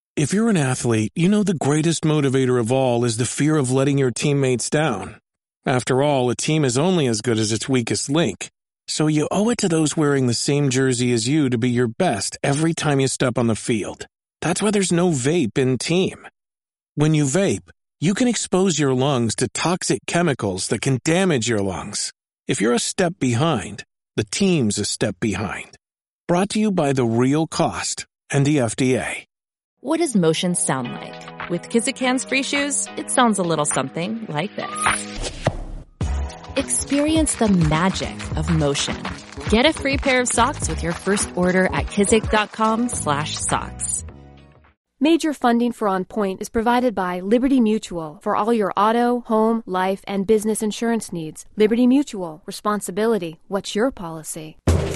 If you're an athlete, you know the greatest motivator of all is the fear of letting your teammates down. After all, a team is only as good as its weakest link. So you owe it to those wearing the same jersey as you to be your best every time you step on the field. That's why there's no vape in team. When you vape, you can expose your lungs to toxic chemicals that can damage your lungs. If you're a step behind, the team's a step behind. Brought to you by The Real Cost and the FDA. What does motion sound like? With Kizikans free shoes, it sounds a little something like this. Experience the magic of motion. Get a free pair of socks with your first order at kizik.com/socks. Major funding for On Point is provided by Liberty Mutual for all your auto, home, life, and business insurance needs. Liberty Mutual. Responsibility. What's your policy?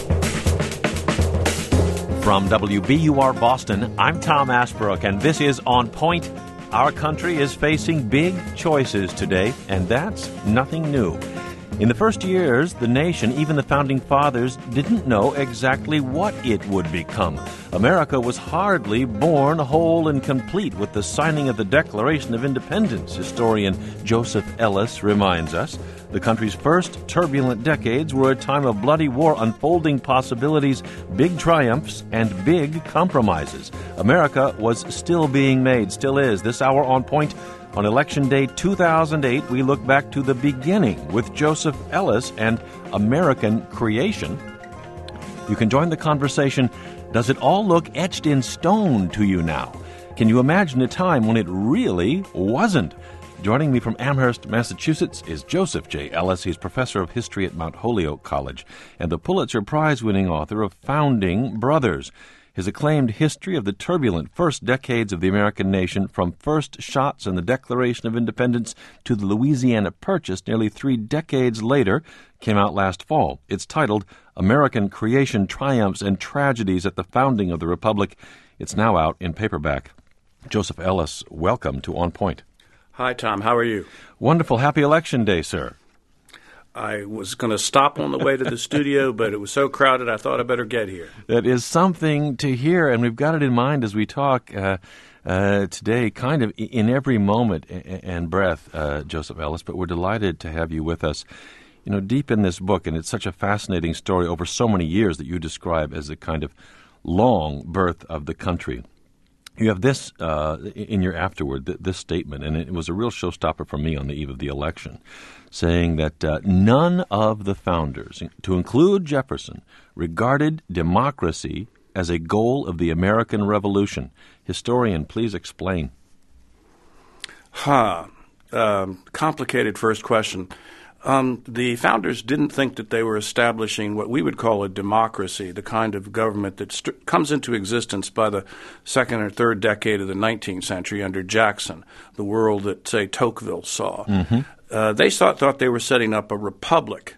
From WBUR Boston, I'm Tom Asbrook, and this is On Point. Our country is facing big choices today, and that's nothing new. In the first years, the nation, even the Founding Fathers, didn't know exactly what it would become. America was hardly born whole and complete with the signing of the Declaration of Independence, historian Joseph Ellis reminds us. The country's first turbulent decades were a time of bloody war, unfolding possibilities, big triumphs, and big compromises. America was still being made, still is. This hour on Point, on Election Day 2008, we look back to the beginning with Joseph Ellis and American creation. You can join the conversation. Does it all look etched in stone to you now? Can you imagine a time when it really wasn't? Joining me from Amherst, Massachusetts, is Joseph J. Ellis. He's professor of history at Mount Holyoke College and the Pulitzer Prize-winning author of Founding Brothers. His acclaimed history of the turbulent first decades of the American nation, from first shots in the Declaration of Independence to the Louisiana Purchase nearly 3 decades later, came out last fall. It's titled American Creation, Triumphs, and Tragedies at the Founding of the Republic. It's now out in paperback. Joseph Ellis, welcome to On Point. Hi, Tom. How are you? Wonderful. Happy Election Day, sir. I was going to stop on the way to the studio, but it was so crowded I thought I better get here. That is something to hear, and we've got it in mind as we talk today, kind of in every moment and breath, Joseph Ellis, but we're delighted to have you with us. You know, deep in this book, and it's such a fascinating story over so many years that you describe as a kind of long birth of the country. You have this in your afterword, this statement, and it was a real showstopper for me on the eve of the election, saying that none of the founders, to include Jefferson, regarded democracy as a goal of the American Revolution. Historian, please explain. Complicated first question. The founders didn't think that they were establishing what we would call a democracy, the kind of government that comes into existence by the second or third decade of the 19th century under Jackson, the world that, say, Tocqueville saw. Mm-hmm. They thought they were setting up a republic,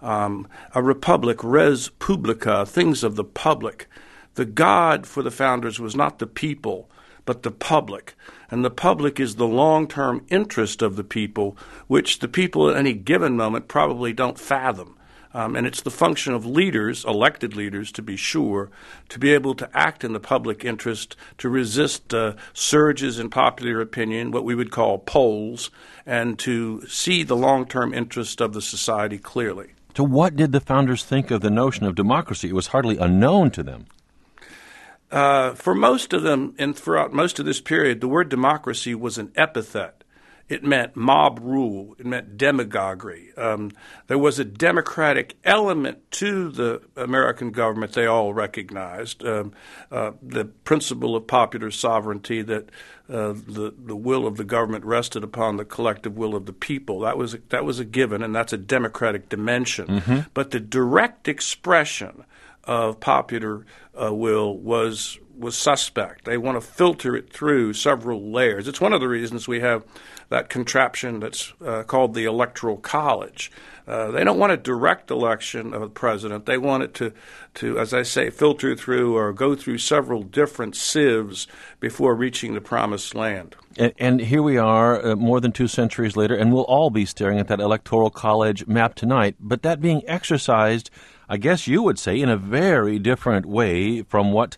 res publica, things of the public. The God for the founders was not the people, but the public. And the public is the long-term interest of the people, which the people at any given moment probably don't fathom. And it's the function of leaders, elected leaders to be sure, to be able to act in the public interest, to resist surges in popular opinion, what we would call polls, and to see the long-term interest of the society clearly. So what did the founders think of the notion of democracy? It was hardly unknown to them. For most of them, and throughout most of this period, the word democracy was an epithet. It meant mob rule. It meant demagoguery. There was a democratic element to the American government they all recognized, the principle of popular sovereignty, that the will of the government rested upon the collective will of the people. That was a given, and that's a democratic dimension. Mm-hmm. But the direct expression of popular will was suspect. They want to filter it through several layers. It's one of the reasons we have that contraption that's called the Electoral College. They don't want a direct election of a president. They want it to, as I say, filter through or go through several different sieves before reaching the promised land. And here we are more than 2 centuries later, and we'll all be staring at that Electoral College map tonight, but that being exercised, I guess you would say, in a very different way from what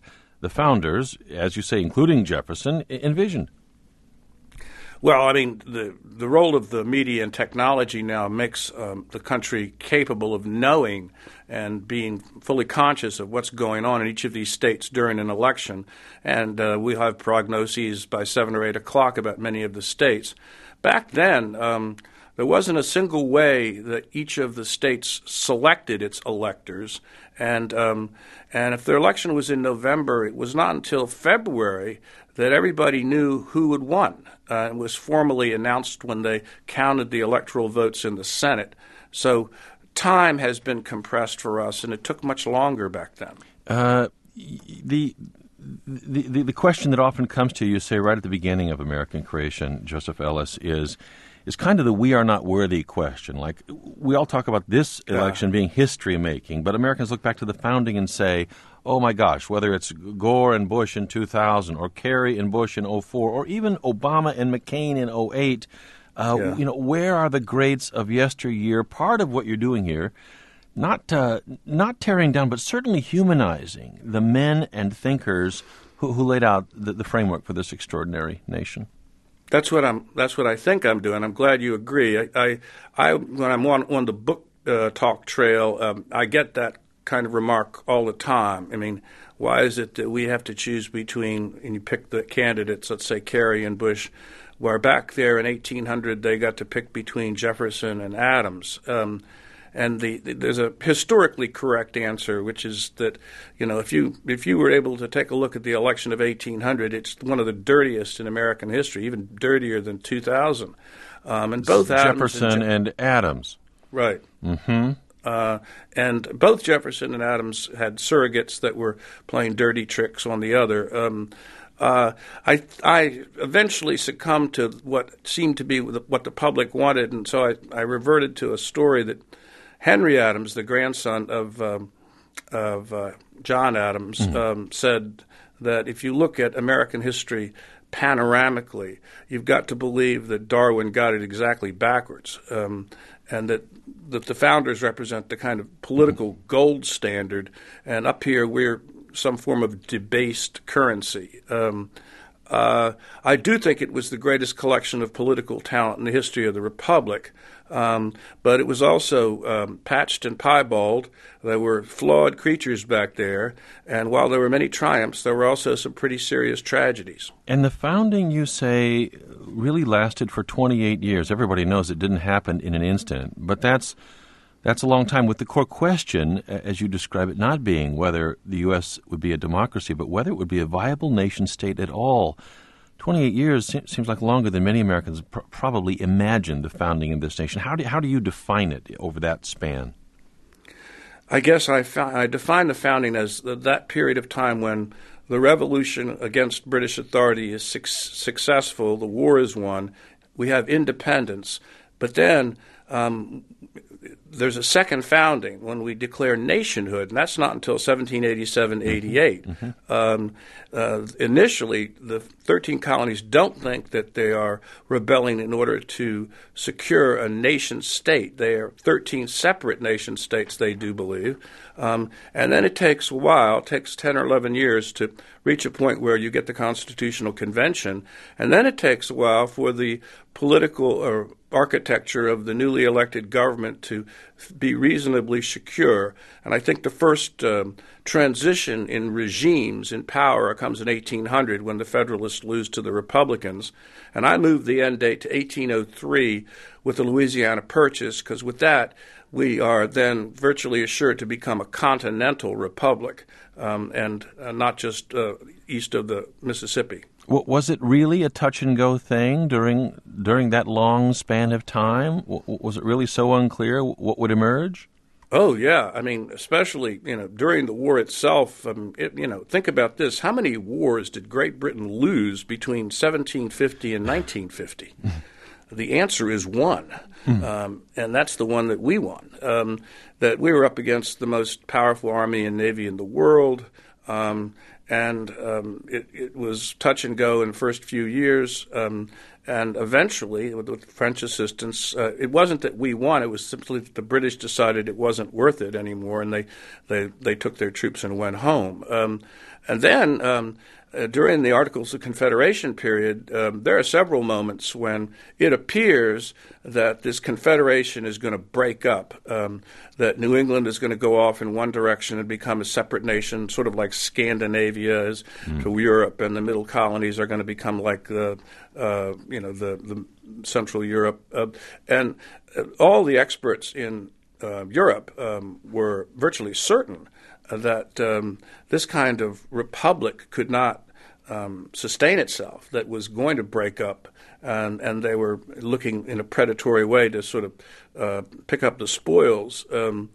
the founders, as you say, including Jefferson, envisioned. Well, I mean, the role of the media and technology now makes the country capable of knowing and being fully conscious of what's going on in each of these states during an election. And we have prognoses by 7 or 8 o'clock about many of the states. Back then, there wasn't a single way that each of the states selected its electors. And if their election was in November, it was not until February that everybody knew who had won. It was formally announced when they counted the electoral votes in the Senate. So time has been compressed for us, and it took much longer back then. The question that often comes to you, say right at the beginning of American creation, Joseph Ellis, is kind of the "we are not worthy" question. Like, we all talk about this election being history-making, but Americans look back to the founding and say, oh my gosh, whether it's Gore and Bush in 2000 or Kerry and Bush in 2004 or even Obama and McCain in 2008, where are the greats of yesteryear? Part of what you're doing here, not tearing down, but certainly humanizing the men and thinkers who laid out the framework for this extraordinary nation. That's what I think I'm doing. I'm glad you agree. I when I'm on the book talk trail, I get that kind of remark all the time. I mean, why is it that we have to choose between, and you pick the candidates, let's say Kerry and Bush, where back there in 1800 they got to pick between Jefferson and Adams. And there's a historically correct answer, which is that, if you were able to take a look at the election of 1800, it's one of the dirtiest in American history, even dirtier than 2000. And both Jefferson and Adams. Right. Mm-hmm. And both Jefferson and Adams had surrogates that were playing dirty tricks on the other. I eventually succumbed to what seemed to be what the public wanted, and so I reverted to a story that Henry Adams, the grandson of John Adams, said that if you look at American history panoramically, you've got to believe that Darwin got it exactly backwards, and that the founders represent the kind of political gold standard, and up here we're some form of debased currency. I do think it was the greatest collection of political talent in the history of the Republic, but it was also patched and piebald. There were flawed creatures back there, and while there were many triumphs, there were also some pretty serious tragedies. And the founding, you say, really lasted for 28 years. Everybody knows it didn't happen in an instant, but that's a long time, with the core question, as you describe it, not being whether the U.S. would be a democracy, but whether it would be a viable nation-state at all. 28 years seems like longer than many Americans probably imagined the founding of this nation. How do you define it over that span? I guess I define the founding as that period of time when the revolution against British authority is successful, the war is won, we have independence, but then there's a second founding when we declare nationhood, and that's not until 1787-88. Mm-hmm. Initially, the 13 colonies don't think that they are rebelling in order to secure a nation state. They are 13 separate nation states, they do believe. And then it takes a while, it takes 10 or 11 years to reach a point where you get the Constitutional Convention, and then it takes a while for the political architecture of the newly elected government to be reasonably secure. And I think the first transition in regimes in power comes in 1800 when the Federalists lose to the Republicans. And I moved the end date to 1803 with the Louisiana Purchase, because with that we are then virtually assured to become a continental republic and not just east of the Mississippi. Was it really a touch-and-go thing during that long span of time? Was it really so unclear what would emerge? Oh, yeah. I mean, especially, during the war itself, think about this. How many wars did Great Britain lose between 1750 and 1950? The answer is one, and that's the one that we won, that we were up against the most powerful army and navy in the world, and it was touch and go in the first few years, and eventually, with French assistance, it wasn't that we won. It was simply that the British decided it wasn't worth it anymore, and they took their troops and went home. And then during the Articles of Confederation period, there are several moments when it appears that this Confederation is going to break up, that New England is going to go off in one direction and become a separate nation, sort of like Scandinavia is to Europe, and the middle colonies are going to become like the Central Europe. And all the experts in Europe were virtually certain that this kind of republic could not sustain itself, that was going to break up, and they were looking in a predatory way to sort of pick up the spoils.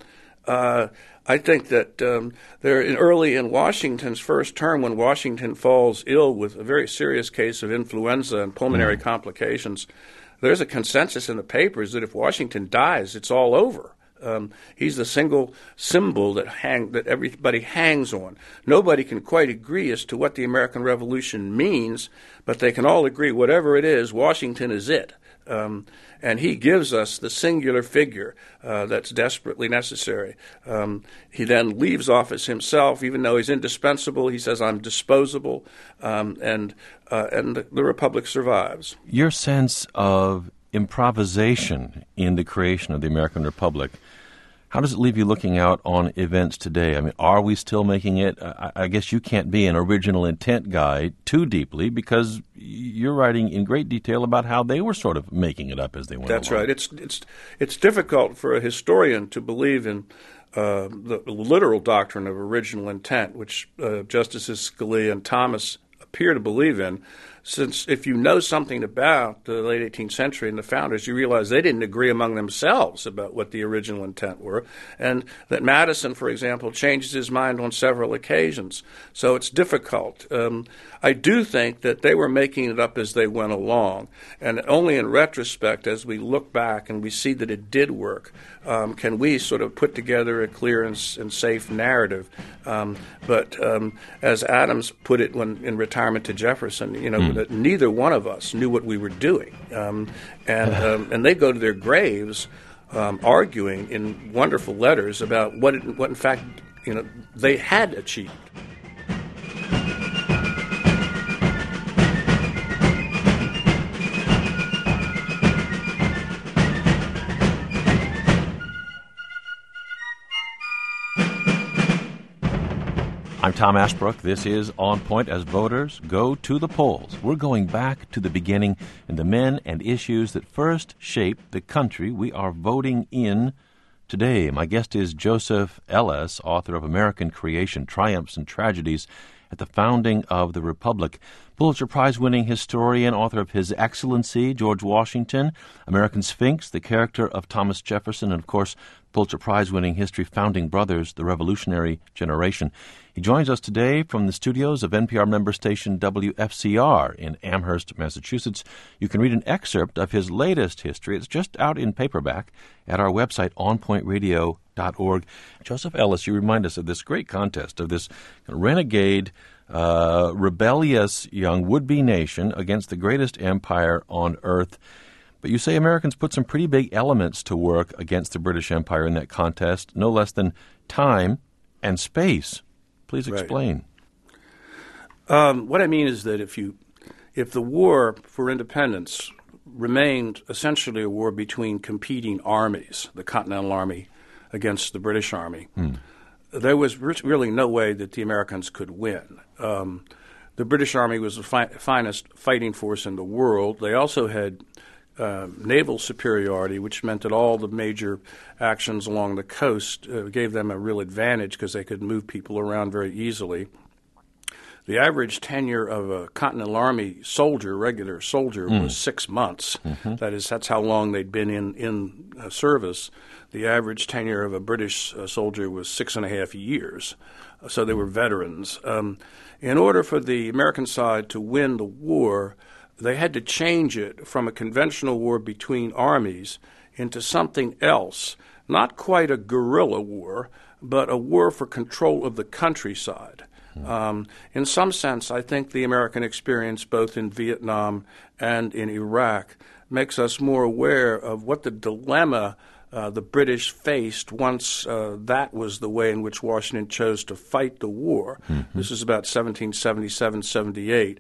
I think that early in Washington's first term, when Washington falls ill with a very serious case of influenza and pulmonary complications, there's a consensus in the papers that if Washington dies, it's all over. He's the single symbol that everybody hangs on. Nobody can quite agree as to what the American Revolution means, but they can all agree, whatever it is, Washington is it. And he gives us the singular figure that's desperately necessary. He then leaves office himself, even though he's indispensable. He says, "I'm disposable," and the Republic survives. Your sense of improvisation in the creation of the American Republic, how does it leave you looking out on events today? I mean, are we still making it? I guess you can't be an original intent guy too deeply because you're writing in great detail about how they were sort of making it up as they went That's along. right. It's difficult for a historian to believe in the literal doctrine of original intent, which Justices Scalia and Thomas appear to believe in, since if you know something about the late 18th century and the founders, you realize they didn't agree among themselves about what the original intent were, and that Madison, for example, changes his mind on several occasions. So it's difficult. I do think that they were making it up as they went along, and only in retrospect, as we look back and we see that it did work, can we sort of put together a clear and safe narrative. But as Adams put it in retirement to Jefferson, that neither one of us knew what we were doing, and they go to their graves arguing in wonderful letters about what in fact they had achieved. I'm Tom Asbrook. This is On Point as voters go to the polls. We're going back to the beginning and the men and issues that first shaped the country we are voting in today. My guest is Joseph Ellis, author of American Creation, Triumphs and Tragedies at the Founding of the Republic. Pulitzer Prize-winning historian, author of His Excellency, George Washington, American Sphinx, The Character of Thomas Jefferson, and, of course, Pulitzer Prize-winning history, Founding Brothers, The Revolutionary Generation. He joins us today from the studios of NPR member station WFCR in Amherst, Massachusetts. You can read an excerpt of his latest history. It's just out in paperback at our website, onpointradio.org. Joseph Ellis, you remind us of this great contest, of this renegade, rebellious young would-be nation against the greatest empire on earth. But you say Americans put some pretty big elements to work against the British Empire in that contest, no less than time and space. Please explain. Right. What I mean is that if the war for independence remained essentially a war between competing armies, the Continental Army against the British Army, there was really no way that the Americans could win. The British Army was the finest fighting force in the world. They also had naval superiority, which meant that all the major actions along the coast gave them a real advantage because they could move people around very easily. The average tenure of a Continental Army soldier, regular soldier, was 6 months. That's how long they'd been in service. The average tenure of a British soldier was 6.5 years. So they were veterans. In order for the American side to win the war, they had to change it from a conventional war between armies into something else, not quite a guerrilla war, but a war for control of the countryside. In some sense, I think the American experience, both in Vietnam and in Iraq, makes us more aware of what the dilemma the British faced once that was the way in which Washington chose to fight the war. Mm-hmm. This is about 1777-78.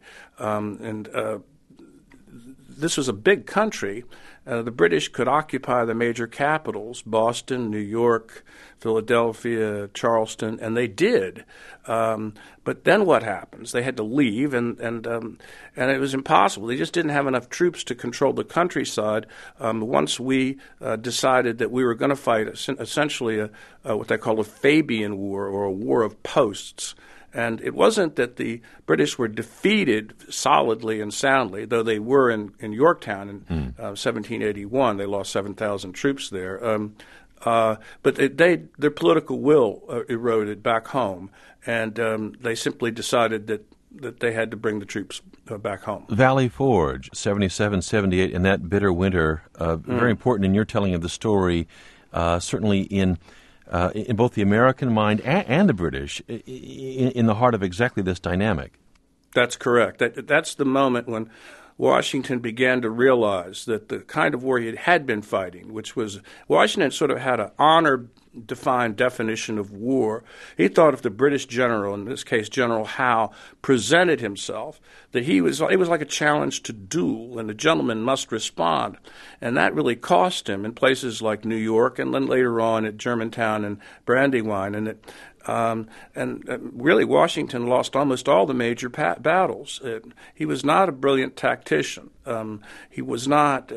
This was a big country. The British could occupy the major capitals, Boston, New York, Philadelphia, Charleston, and they did. But then what happens? They had to leave, and it was impossible. They just didn't have enough troops to control the countryside. Once we decided that we were going to fight essentially what they call a Fabian War, or a war of posts. And it wasn't that the British were defeated solidly and soundly, though they were in Yorktown in 1781. They lost 7,000 troops there. But their political will eroded back home, and they simply decided that they had to bring the troops back home. Valley Forge, 77, 78, in that bitter winter, very important in your telling of the story, certainly in both the American mind and the British, in the heart of exactly this dynamic. That's correct. That's the moment when Washington began to realize that the kind of war he had been fighting, which was Washington sort of had an honor-defined definition of war. He thought if the British general, in this case General Howe, presented himself, that it was like a challenge to duel, and the gentleman must respond. And that really cost him in places like New York, and then later on at Germantown and Brandywine. And really, Washington lost almost all the major battles. He was not a brilliant tactician. He was not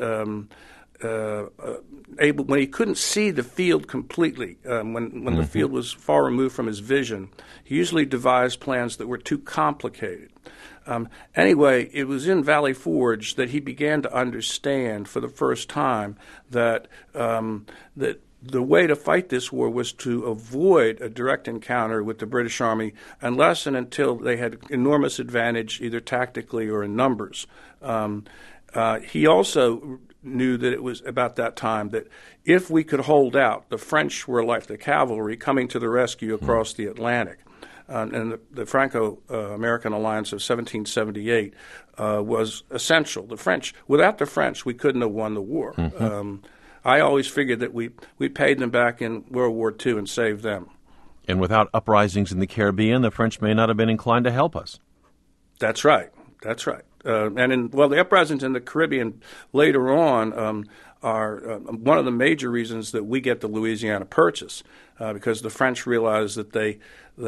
able, when he couldn't see the field completely, when the field was far removed from his vision, he usually devised plans that were too complicated. Anyway, it was in Valley Forge that he began to understand for the first time that the way to fight this war was to avoid a direct encounter with the British Army unless and until they had enormous advantage either tactically or in numbers. He also knew that it was about that time that if we could hold out, the French were like the cavalry coming to the rescue across the Atlantic. And the Franco-American alliance of 1778 was essential. Without the French, we couldn't have won the war. Mm-hmm. I always figured that we paid them back in World War II and saved them. And without uprisings in the Caribbean, the French may not have been inclined to help us. That's right. The uprisings in the Caribbean later on are one of the major reasons that we get the Louisiana Purchase, because the French realize that the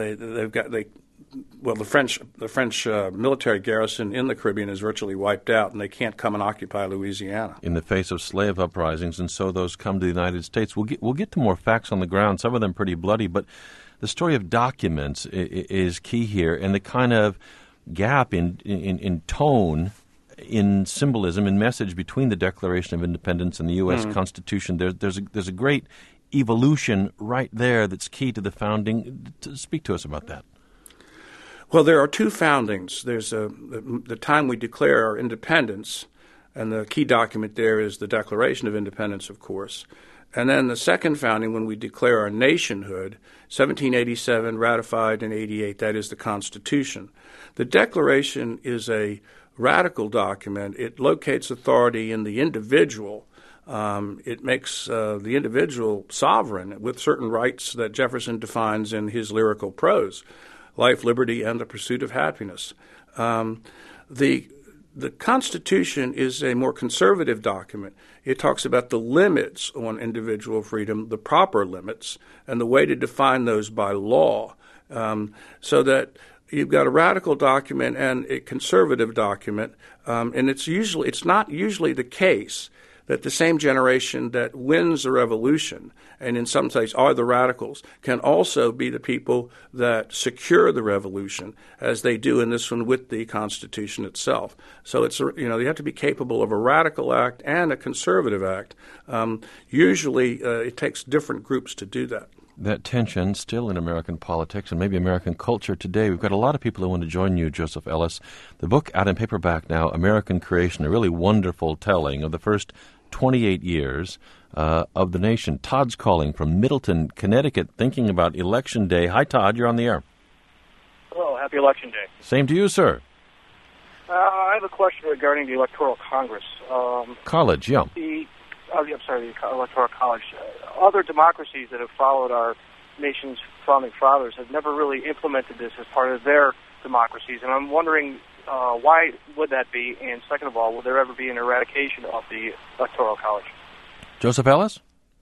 French military garrison in the Caribbean is virtually wiped out, and they can't come and occupy Louisiana in the face of slave uprisings, and so those come to the United States. We'll get to more facts on the ground, some of them pretty bloody, but the story of documents is key here, and the kind of gap in tone, in symbolism, in message between the Declaration of Independence and the U.S. Constitution. There's a great evolution right there that's key to the founding. Speak to us about that. Well, there are two foundings. There's the time we declare our independence, and the key document there is the Declaration of Independence, of course. And then the second founding, when we declare our nationhood, 1787, ratified in 88, that is the Constitution. The Declaration is a radical document. It locates authority in the individual. It makes the individual sovereign with certain rights that Jefferson defines in his lyrical prose: life, liberty, and the pursuit of happiness. The Constitution is a more conservative document. It talks about the limits on individual freedom, the proper limits, and the way to define those by law, so that you've got a radical document and a conservative document, and it's not usually the case that the same generation that wins the revolution, and in some cases are the radicals, can also be the people that secure the revolution, as they do in this one with the Constitution itself. So you have to be capable of a radical act and a conservative act. Usually it takes different groups to do that. That tension still in American politics and maybe American culture today. We've got a lot of people who want to join you, Joseph Ellis. The book out in paperback now, American Creation, a really wonderful telling of the first 28 years of the nation. Todd's calling from Middleton, Connecticut, thinking about Election Day. Hi, Todd. You're on the air. Hello. Happy Election Day. Same to you, sir. I have a question regarding the Electoral Congress. College, yeah. the Electoral College. Other democracies that have followed our nation's founding fathers have never really implemented this as part of their democracies, and I'm wondering why would that be? And second of all, will there ever be an eradication of the Electoral College? Joseph Ellis?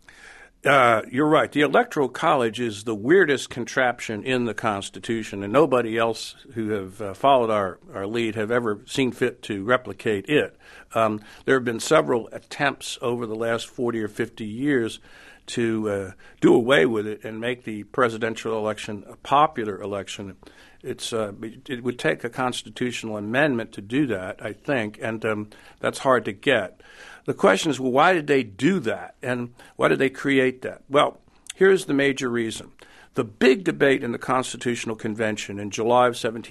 You're right. The Electoral College is the weirdest contraption in the Constitution, and nobody else who have followed our lead have ever seen fit to replicate it. There have been several attempts over the last 40 or 50 years to do away with it and make the presidential election a popular election. It would take a constitutional amendment to do that, I think, and that's hard to get. The question is, well, why did they do that, and why did they create that? Well, here's the major reason. The big debate in the Constitutional Convention in July of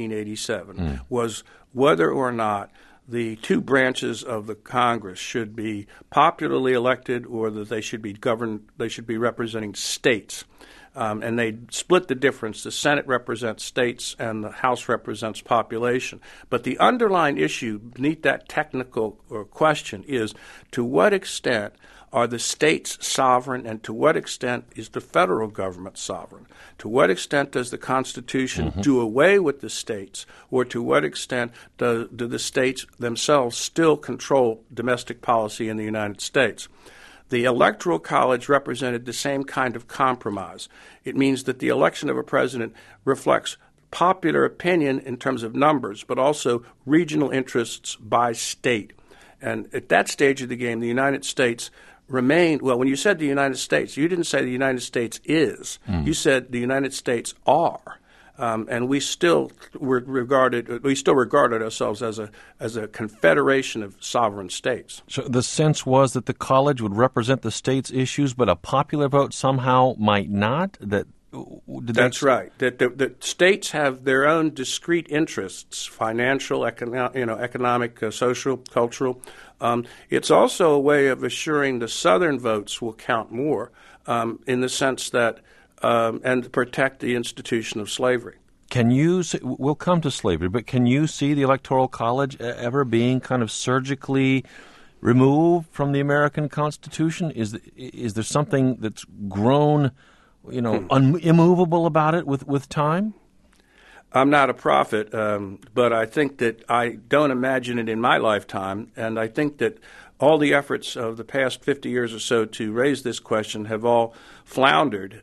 1787 was whether or not the two branches of the Congress should be popularly elected or that they should be governed, they should be representing states. And they split the difference. The Senate represents states and the House represents population. But the underlying issue beneath that technical question is, to what extent are the states sovereign and to what extent is the federal government sovereign? To what extent does the Constitution do away with the states, or to what extent do the states themselves still control domestic policy in the United States? The Electoral College represented the same kind of compromise. It means that the election of a president reflects popular opinion in terms of numbers, but also regional interests by state. And at that stage of the game, the United States remained, well, when you said the United States, you didn't say the United States is. You said the United States are. And we still regarded ourselves as a confederation of sovereign states. So the sense was that the college would represent the state's issues, but a popular vote somehow might not. That's right. That states have their own discrete interests: financial, economic, social, cultural. It's also a way of assuring the Southern votes will count more, in the sense that. And protect the institution of slavery. We'll come to slavery, but can you see the Electoral College ever being kind of surgically removed from the American Constitution? Is there something that's grown, immovable about it with time? I'm not a prophet, but I think that I don't imagine it in my lifetime, and I think that all the efforts of the past 50 years or so to raise this question have all floundered.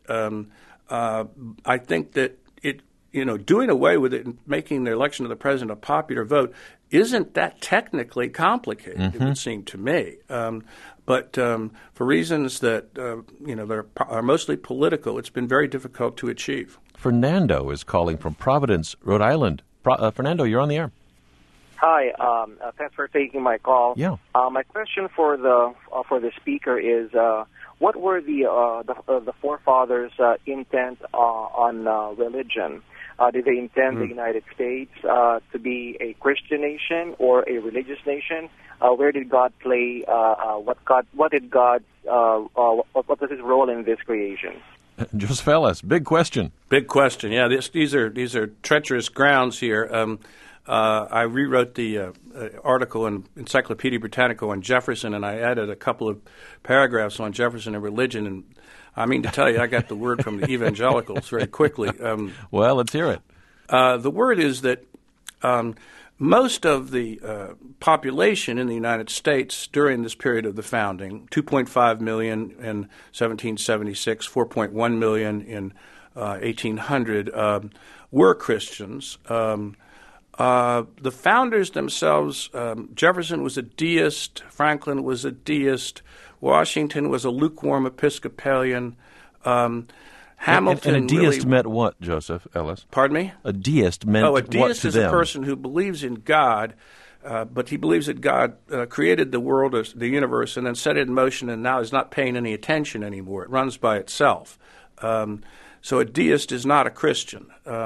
I think that doing away with it and making the election of the president a popular vote isn't that technically complicated, it would seem to me. But for reasons that that are mostly political, it's been very difficult to achieve. Fernando is calling from Providence, Rhode Island. Fernando, you're on the air. Hi, thanks for taking my call. Yeah. My question for the speaker is, what were the forefathers' intent on religion? Did they intend the United States to be a Christian nation or a religious nation? Where did God play? What was his role in this creation? Joseph Ellis, big question. Big question. Yeah, these are treacherous grounds here. I rewrote the article in Encyclopedia Britannica on Jefferson, and I added a couple of paragraphs on Jefferson and religion. And I mean to tell you, I got the word from the evangelicals very quickly. Well, let's hear it. The word is that most of the population in the United States during this period of the founding, 2.5 million in 1776, 4.1 million in 1800, were Christians. The founders themselves, Jefferson was a deist, Franklin was a deist, Washington was a lukewarm Episcopalian. Hamilton and a deist meant what, Joseph Ellis? Pardon me? A deist meant what to them? A deist is a person who believes in God, but he believes that God created the world, the universe, and then set it in motion and now is not paying any attention anymore. It runs by itself. So a deist is not a Christian.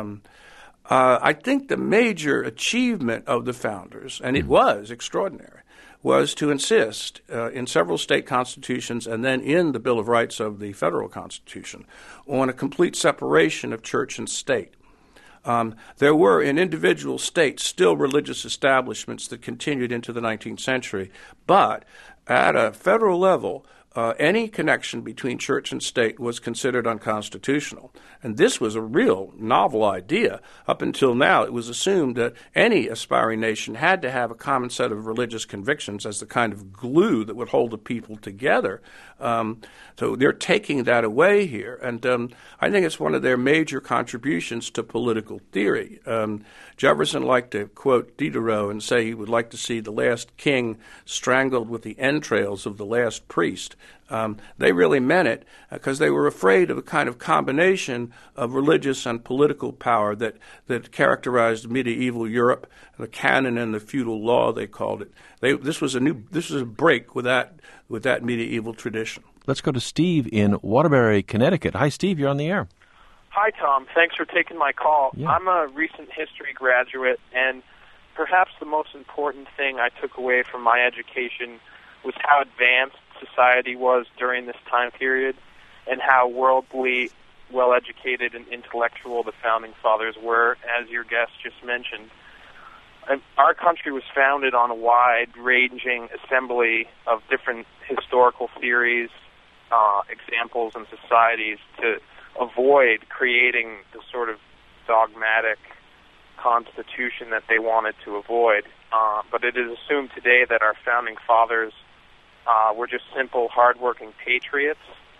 I think the major achievement of the founders, and it was extraordinary, was to insist in several state constitutions and then in the Bill of Rights of the federal Constitution on a complete separation of church and state. There were in individual states still religious establishments that continued into the 19th century, but at a federal level, any connection between church and state was considered unconstitutional. And this was a real novel idea. Up until now, it was assumed that any aspiring nation had to have a common set of religious convictions as the kind of glue that would hold the people together. So they're taking that away here. And I think it's one of their major contributions to political theory. Jefferson liked to quote Diderot and say he would like to see the last king strangled with the entrails of the last priest. They really meant it because they were afraid of a kind of combination of religious and political power that characterized medieval Europe, the canon and the feudal law, they called it. This was a break with that medieval tradition. Let's go to Steve in Waterbury, Connecticut. Hi, Steve. You're on the air. Hi, Tom. Thanks for taking my call. Yeah. I'm a recent history graduate, and perhaps the most important thing I took away from my education was how advanced society was during this time period and how worldly, well-educated, and intellectual the Founding Fathers were, as your guest just mentioned. And our country was founded on a wide-ranging assembly of different historical theories, examples, and societies to avoid creating the sort of dogmatic constitution that they wanted to avoid. But it is assumed today that our Founding Fathers were just simple, hardworking patriots,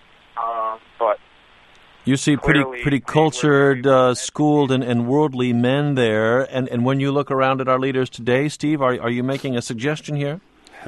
but you see pretty cultured, schooled, and worldly men there. And when you look around at our leaders today, Steve, are you making a suggestion here?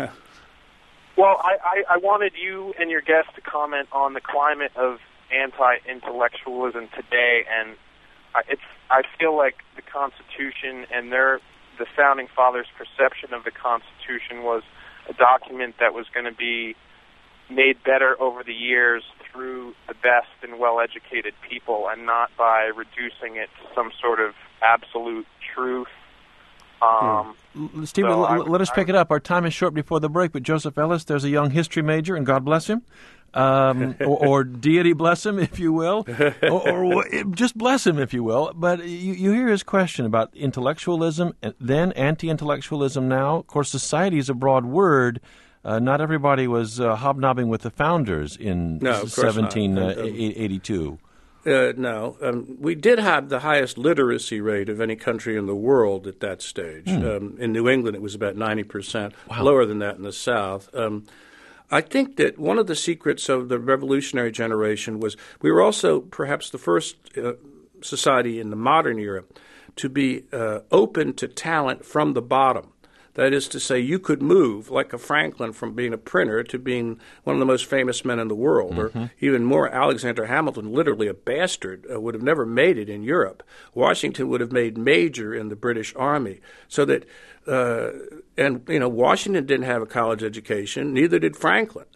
Well, I wanted you and your guest to comment on the climate of anti-intellectualism today, and I feel like the Constitution and the Founding Fathers' perception of the Constitution was a document that was going to be made better over the years through the best and well-educated people and not by reducing it to some sort of absolute truth. Steve, let us pick it up. Our time is short before the break, but Joseph Ellis, there's a young history major, and God bless him, or deity bless him, if you will, or just bless him, if you will. But you hear his question about intellectualism, and then anti-intellectualism now. Of course, society is a broad word. Not everybody was hobnobbing with the founders in 1782. No. We did have the highest literacy rate of any country in the world at that stage. In New England, it was about 90%, lower than that in the South. I think that one of the secrets of the revolutionary generation was we were also perhaps the first society in the modern era to be open to talent from the bottom. That is to say, you could move, like a Franklin, from being a printer to being one of the most famous men in the world, or even more, Alexander Hamilton, literally a bastard, would have never made it in Europe. Washington would have made major in the British Army. So that, Washington didn't have a college education, neither did Franklin.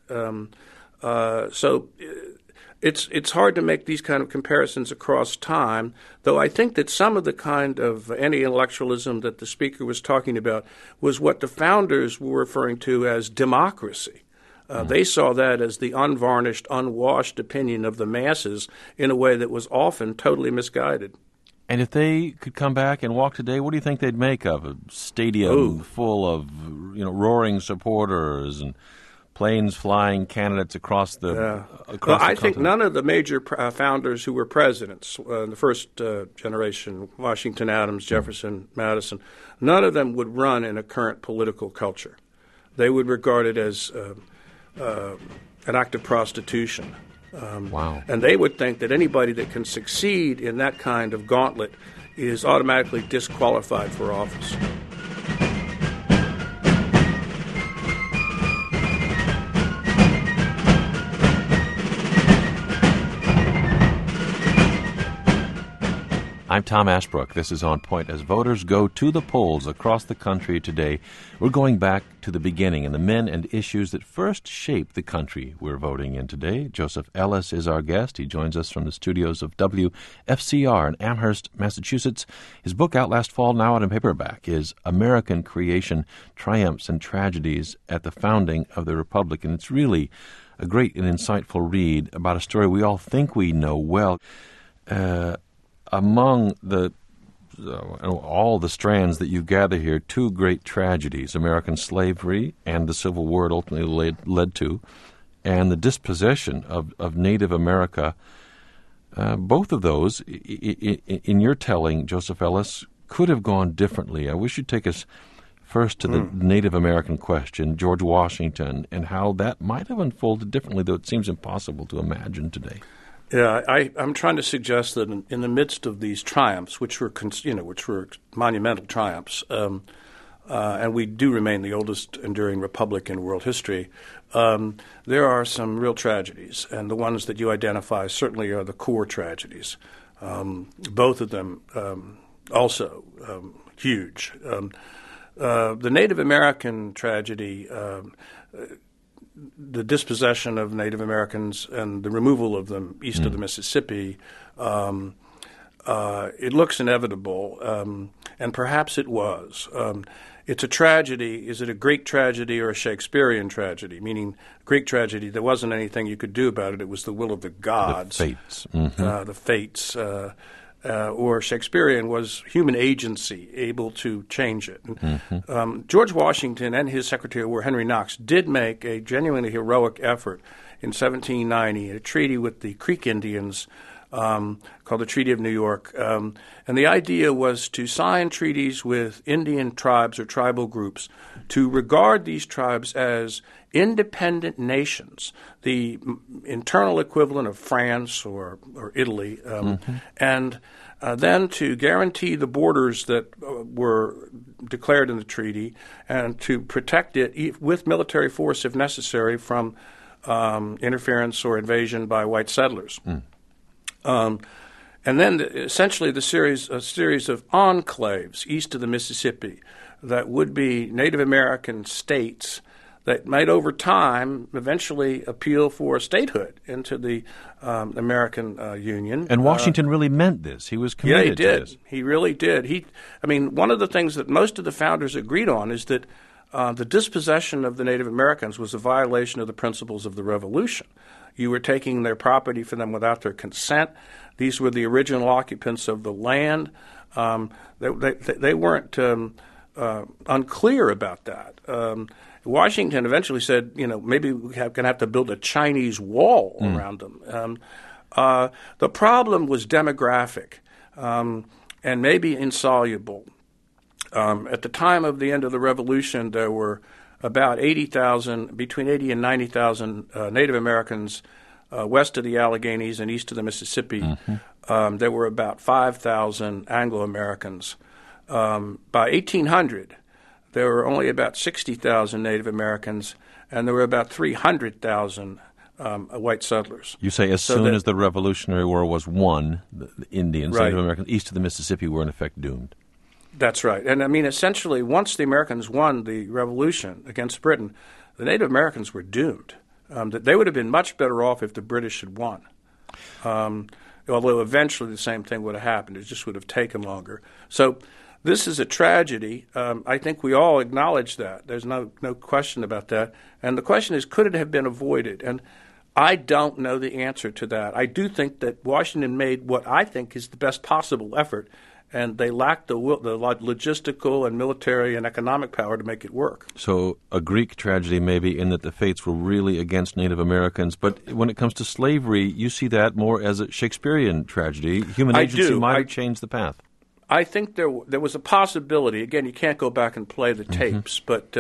It's hard to make these kind of comparisons across time, though I think that some of the kind of anti-intellectualism that the speaker was talking about was what the founders were referring to as democracy. They saw that as the unvarnished, unwashed opinion of the masses in a way that was often totally misguided. And if they could come back and walk today, what do you think they'd make of a stadium full of roaring supporters and planes flying candidates across the across the I think none of the major founders who were presidents, the first generation, Washington, Adams, Jefferson, Madison, none of them would run in a current political culture. They would regard it as an act of prostitution. And they would think that anybody that can succeed in that kind of gauntlet is automatically disqualified for office. I'm Tom Ashbrook. This is On Point. As voters go to the polls across the country today, we're going back to the beginning and the men and issues that first shaped the country we're voting in today. Joseph Ellis is our guest. He joins us from the studios of WFCR in Amherst, Massachusetts. His book, out last fall, now out in paperback, is American Creation, Triumphs and Tragedies at the Founding of the Republic. And it's really a great and insightful read about a story we all think we know well. Among the all the strands that you gather here, two great tragedies, American slavery and the Civil War it ultimately led to, and the dispossession of Native America. Both of those, in your telling, Joseph Ellis, could have gone differently. I wish you'd take us first to the Native American question, George Washington, and how that might have unfolded differently, though it seems impossible to imagine today. Yeah, I'm trying to suggest that in the midst of these triumphs, which were monumental triumphs, and we do remain the oldest enduring republic in world history, there are some real tragedies, and the ones that you identify certainly are the core tragedies. Both of them also huge. The Native American tragedy, the dispossession of Native Americans and the removal of them east of the Mississippi, it looks inevitable, and perhaps it was. It's a tragedy. Is it a Greek tragedy or a Shakespearean tragedy? Meaning, Greek tragedy, there wasn't anything you could do about it. It was the will of the gods. The fates. The fates. Or Shakespearean was human agency, able to change it. George Washington and his Secretary of War, Henry Knox, did make a genuinely heroic effort in 1790, a treaty with the Creek Indians called the Treaty of New York. And the idea was to sign treaties with Indian tribes or tribal groups to regard these tribes as independent nations, the internal equivalent of France or Italy, and then to guarantee the borders that were declared in the treaty and to protect it with military force if necessary from interference or invasion by white settlers. And then essentially a series of enclaves east of the Mississippi that would be Native American states that might over time eventually appeal for statehood into the American Union. And Washington really meant this. He was committed to this. Yeah, he did. To this. He really did. One of the things that most of the founders agreed on is that the dispossession of the Native Americans was a violation of the principles of the Revolution. You were taking their property from them without their consent. These were the original occupants of the land. They weren't unclear about that. Washington eventually said, maybe we're going to have to build a Chinese wall around them. The problem was demographic and maybe insoluble. At the time of the end of the Revolution, there were about 80,000, between 80 and 90,000 Native Americans west of the Alleghenies and east of the Mississippi. There were about 5,000 Anglo-Americans. By 1800, there were only about 60,000 Native Americans, and there were about 300,000 white settlers. You say soon as the Revolutionary War was won, the Indians, Native Americans, east of the Mississippi were in effect doomed. That's right. And essentially, once the Americans won the Revolution against Britain, the Native Americans were doomed. They would have been much better off if the British had won. Although eventually the same thing would have happened. It just would have taken longer. So this is a tragedy. I think we all acknowledge that. There's no question about that. And the question is, could it have been avoided? And I don't know the answer to that. I do think that Washington made what I think is the best possible effort, and they lacked the logistical and military and economic power to make it work. So a Greek tragedy maybe in that the fates were really against Native Americans. But when it comes to slavery, you see that more as a Shakespearean tragedy. Human agency might have changed the path. I think there was a possibility. Again, you can't go back and play the tapes, but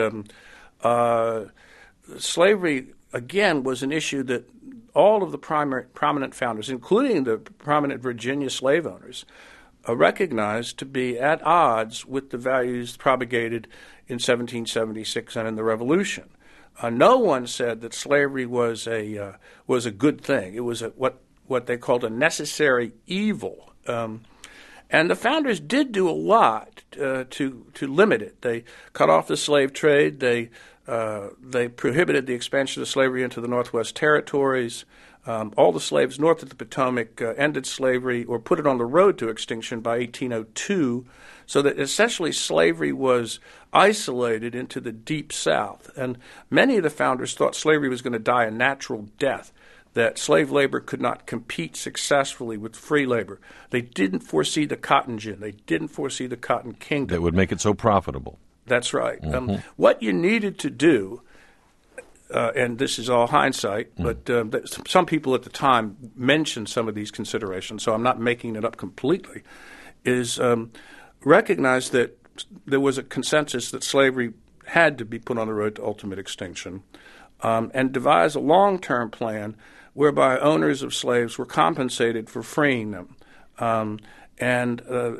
slavery, again, was an issue that all of the prominent founders, including the prominent Virginia slave owners, recognized to be at odds with the values propagated in 1776 and in the Revolution. No one said that slavery was a good thing. It was what they called a necessary evil. And the founders did do a lot to limit it. They cut off the slave trade. They prohibited the expansion of slavery into the Northwest Territories. All the slaves north of the Potomac ended slavery or put it on the road to extinction by 1802, so that essentially slavery was isolated into the Deep South. And many of the founders thought slavery was going to die a natural death, that slave labor could not compete successfully with free labor. They didn't foresee the cotton gin. They didn't foresee the cotton kingdom. That would make it so profitable. That's right. What you needed to do, and this is all hindsight, but some people at the time mentioned some of these considerations, so I'm not making it up completely, is recognize that there was a consensus that slavery had to be put on the road to ultimate extinction, and devise a long-term plan whereby owners of slaves were compensated for freeing them, and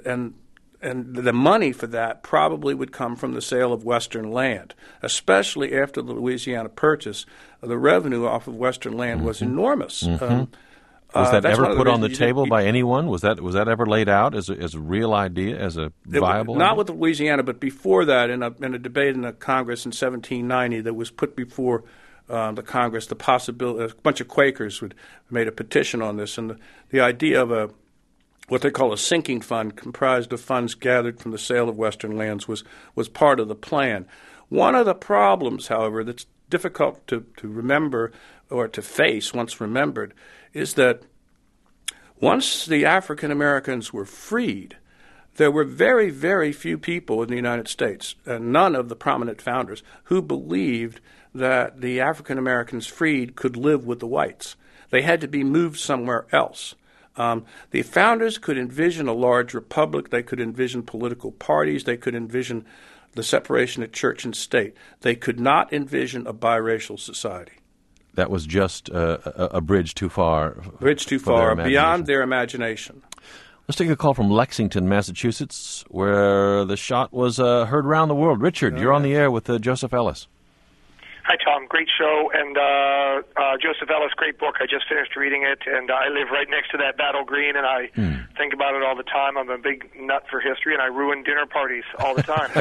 the money for that probably would come from the sale of Western land, especially after the Louisiana Purchase. The revenue off of Western land was enormous. Was that ever put on the table by anyone? Was that ever laid out as a real idea, as a viable idea? Not with Louisiana, but before that, in a debate in the Congress in 1790 that was put before the Congress, the possibility, a bunch of Quakers made a petition on this, and the idea of what they call a sinking fund comprised of funds gathered from the sale of Western lands was part of the plan. One of the problems, however, that's difficult to remember or to face once remembered is that once the African Americans were freed, there were very, very few people in the United States, none of the prominent founders, who believed that the African Americans freed could live with the whites. They had to be moved somewhere else. The founders could envision a large republic. They could envision political parties. They could envision the separation of church and state. They could not envision a biracial society. That was just a bridge too far. Bridge too far, beyond their imagination. Let's take a call from Lexington, Massachusetts, where the shot was heard around the world. Richard, you're on the air with Joseph Ellis. Hi, Tom. Great show. And Joseph Ellis, great book. I just finished reading it, and I live right next to that Battle Green, and I think about it all the time. I'm a big nut for history, and I ruin dinner parties all the time.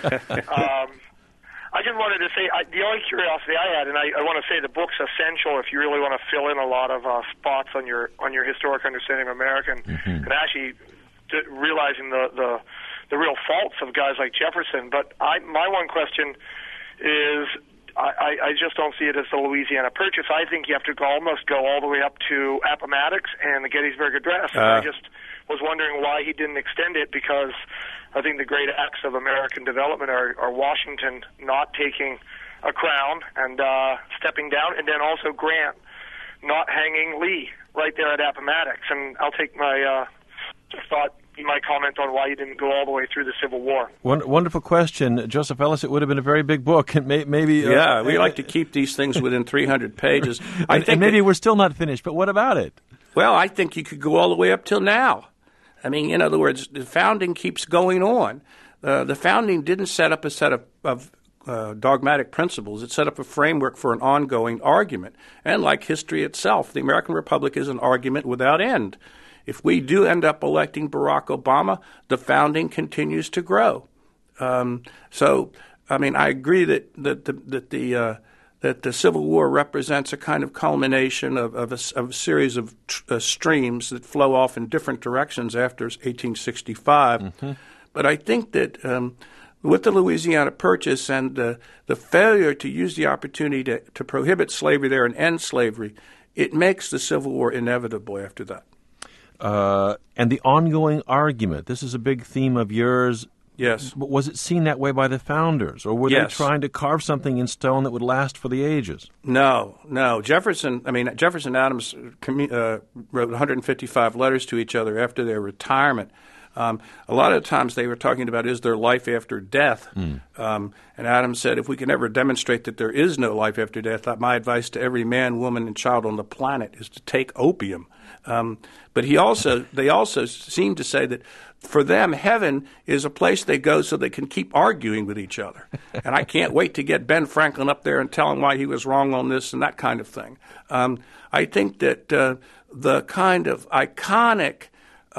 I just wanted to say, the only curiosity I had, and I want to say the book's essential if you really want to fill in a lot of spots on your historic understanding of American, and actually realizing the real faults of guys like Jefferson. But my one question is, I just don't see it as the Louisiana Purchase. I think you have to almost go all the way up to Appomattox and the Gettysburg Address. I just was wondering why he didn't extend it, because I think the great acts of American development are Washington not taking a crown and stepping down, and then also Grant not hanging Lee right there at Appomattox. And I'll take my just thought you might comment on why you didn't go all the way through the Civil War. Wonderful question, Joseph Ellis. It would have been a very big book, and maybe. Yeah, we like to keep these things within 300 pages. And maybe we're still not finished. But what about it? Well, I think you could go all the way up till now. I mean, in other words, the founding keeps going on. The founding didn't set up a set of dogmatic principles. It set up a framework for an ongoing argument. And like history itself, the American Republic is an argument without end. If we do end up electing Barack Obama, the founding continues to grow. So, I mean, I agree that the Civil War represents a kind of culmination of a series of streams that flow off in different directions after 1865. But I think that with the Louisiana Purchase and the failure to use the opportunity to prohibit slavery there and end slavery, it makes the Civil War inevitable after that. And the ongoing argument, this is a big theme of yours. Yes. But was it seen that way by the founders, or were they trying to carve something in stone that would last for the ages? No. Jefferson Adams wrote 155 letters to each other after their retirement. A lot of times they were talking about, is there life after death? And Adams said, if we can ever demonstrate that there is no life after death, my advice to every man, woman, and child on the planet is to take opium. But they also seem to say that for them, heaven is a place they go so they can keep arguing with each other. And I can't wait to get Ben Franklin up there and tell him why he was wrong on this and that kind of thing. I think that the kind of iconic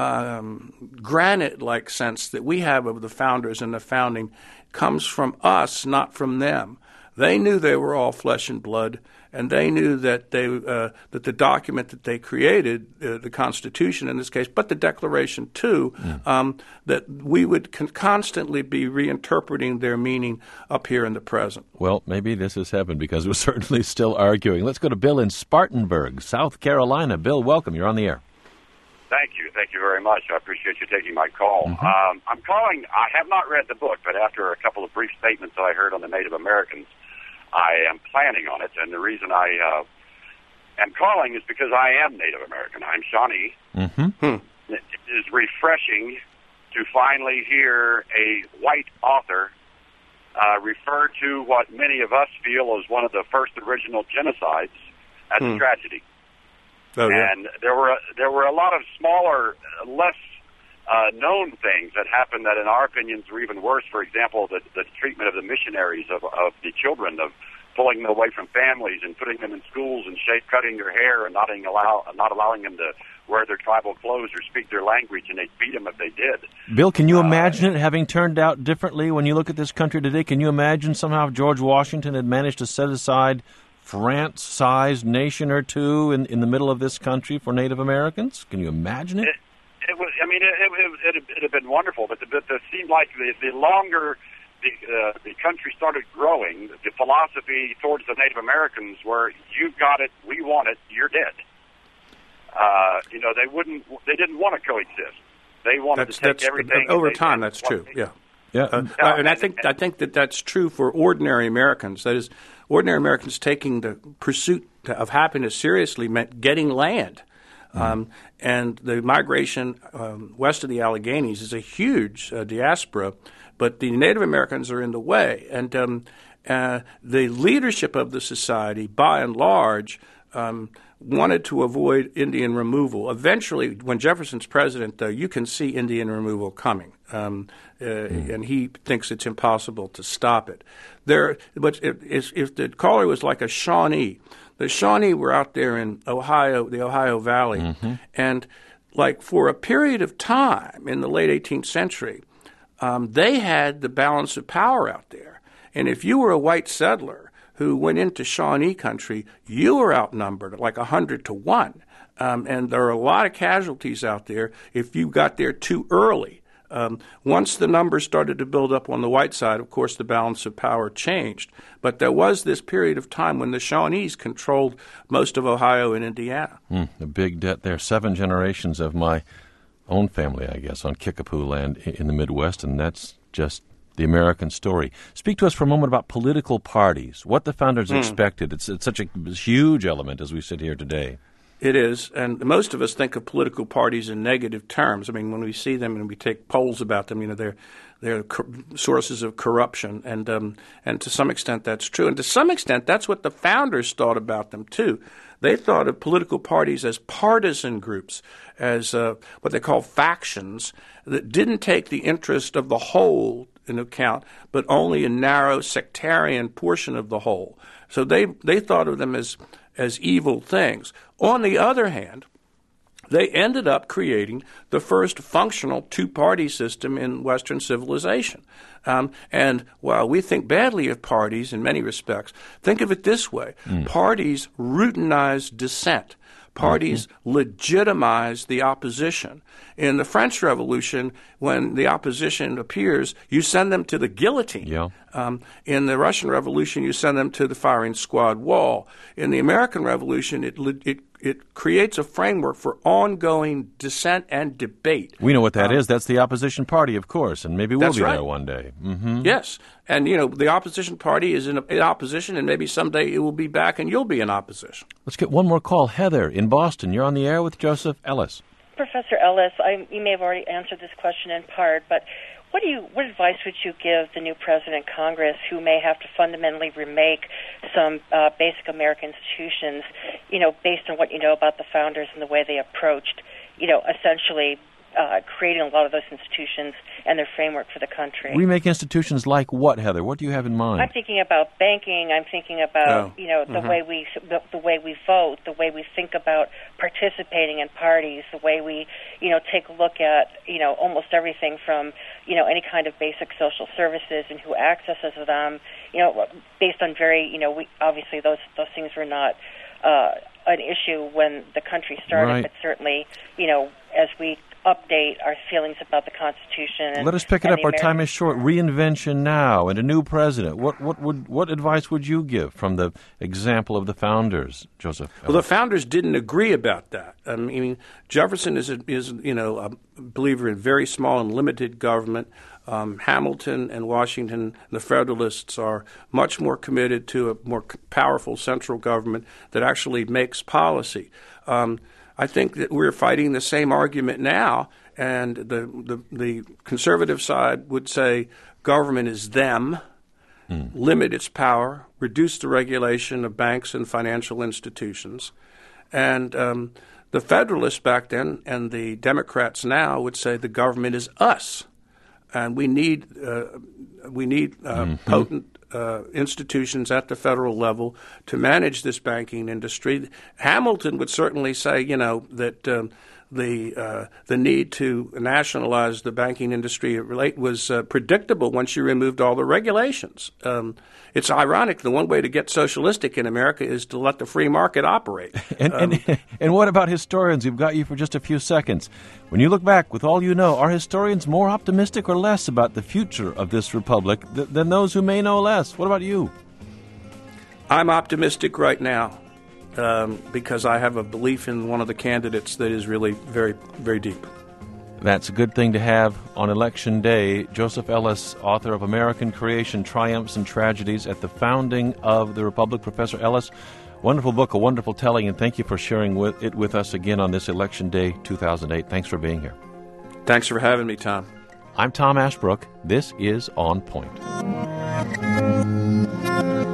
granite-like sense that we have of the founders and the founding comes from us, not from them. They knew they were all flesh and blood, and they knew that that the document that they created, the Constitution in this case, but the Declaration too, that we would constantly be reinterpreting their meaning up here in the present. Well, maybe this has happened because we're certainly still arguing. Let's go to Bill in Spartanburg, South Carolina. Bill, welcome. You're on the air. Thank you. Thank you very much. I appreciate you taking my call. I'm calling. I have not read the book, but after a couple of brief statements that I heard on the Native Americans, I am planning on it. And the reason I am calling is because I am Native American. I'm Shawnee. It is refreshing to finally hear a white author refer to what many of us feel as one of the first original genocides as a tragedy. Oh, yeah. And there were a lot of smaller, less known things that happened that, in our opinions, were even worse. For example, the treatment of the missionaries, of the children, of pulling them away from families and putting them in schools and cutting their hair and not allowing them to wear their tribal clothes or speak their language, and they'd beat them if they did. Bill, can you imagine it having turned out differently when you look at this country today? Can you imagine somehow George Washington had managed to set aside France-sized nation or two in the middle of this country for Native Americans? Can you imagine it? It was. I mean, it had been wonderful, but it seemed like the longer the country started growing, the philosophy towards the Native Americans were, "You've got it, we want it, you're dead." They didn't want to coexist. They wanted to take everything. Over time, that's true. Yeah. And I think that's true for ordinary Americans. That is, ordinary Americans taking the pursuit of happiness seriously meant getting land. And the migration west of the Alleghenies is a huge diaspora, but the Native Americans are in the way. And the leadership of the society, by and large, wanted to avoid Indian removal. Eventually, when Jefferson's president, though, you can see Indian removal coming, and he thinks it's impossible to stop it. But if the caller was like a Shawnee, the Shawnee were out there in Ohio, the Ohio Valley, and like for a period of time in the late 18th century, they had the balance of power out there. And if you were a white settler who went into Shawnee country, you were outnumbered like 100 to 1. And there are a lot of casualties out there if you got there too early. Once the numbers started to build up on the white side, of course, the balance of power changed. But there was this period of time when the Shawnees controlled most of Ohio and Indiana. A big debt there. 7 generations of my own family, I guess, on Kickapoo land in the Midwest, and that's just the American story. Speak to us for a moment about political parties, what the founders expected. It's such a huge element as we sit here today. It is, and most of us think of political parties in negative terms. I mean, when we see them and we take polls about them, they're sources of corruption, and to some extent that's true. And to some extent that's what the founders thought about them too. They thought of political parties as partisan groups, as what they call factions that didn't take the interest of the whole into account, but only a narrow sectarian portion of the whole. So they thought of them as evil things. On the other hand, they ended up creating the first functional two-party system in Western civilization. And while we think badly of parties in many respects, think of it this way. Parties routinized dissent. Parties legitimized the opposition. In the French Revolution, when the opposition appears, you send them to the guillotine. In the Russian Revolution, you send them to the firing squad wall. In the American Revolution, it creates a framework for ongoing dissent and debate. We know what that is. That's the opposition party, of course, and maybe we'll be there one day. Yes. And, the opposition party is in opposition, and maybe someday it will be back and you'll be in opposition. Let's get one more call. Heather in Boston. You're on the air with Joseph Ellis. Professor Ellis, you may have already answered this question in part, but what advice would you give the new president and Congress who may have to fundamentally remake some basic American institutions, based on what you know about the founders and the way they approached, essentially creating a lot of those institutions and their framework for the country? Remake institutions like what, Heather? What do you have in mind? I'm thinking about banking. I'm thinking about the way we vote, the way we think about participating in parties, the way we take a look at almost everything from any kind of basic social services and who accesses them, based on obviously those things were not an issue when the country started, right. But certainly, as we update our feelings about the Constitution. Let us pick it up. Our time is short. Reinvention now and a new president. What advice would you give from the example of the founders, Joseph? Well, the founders didn't agree about that. I mean, Jefferson is a believer in very small and limited government. Hamilton and Washington, the Federalists, are much more committed to a more powerful central government that actually makes policy. I think that we're fighting the same argument now, and the conservative side would say government is them, limit its power, reduce the regulation of banks and financial institutions. And the Federalists back then and the Democrats now would say the government is us, and we need potent institutions at the federal level to manage this banking industry. Hamilton would certainly say, that the need to nationalize the banking industry was predictable once you removed all the regulations. It's ironic. The one way to get socialistic in America is to let the free market operate. And what about historians? We've got you for just a few seconds. When you look back with all you know, are historians more optimistic or less about the future of this republic than those who may know less? What about you? I'm optimistic right now because I have a belief in one of the candidates that is really very, very deep. That's a good thing to have on Election Day. Joseph Ellis, author of American Creation, Triumphs and Tragedies at the Founding of the Republic. Professor Ellis, wonderful book, a wonderful telling, and thank you for sharing it with us again on this Election Day 2008. Thanks for being here. Thanks for having me, Tom. I'm Tom Ashbrook. This is On Point.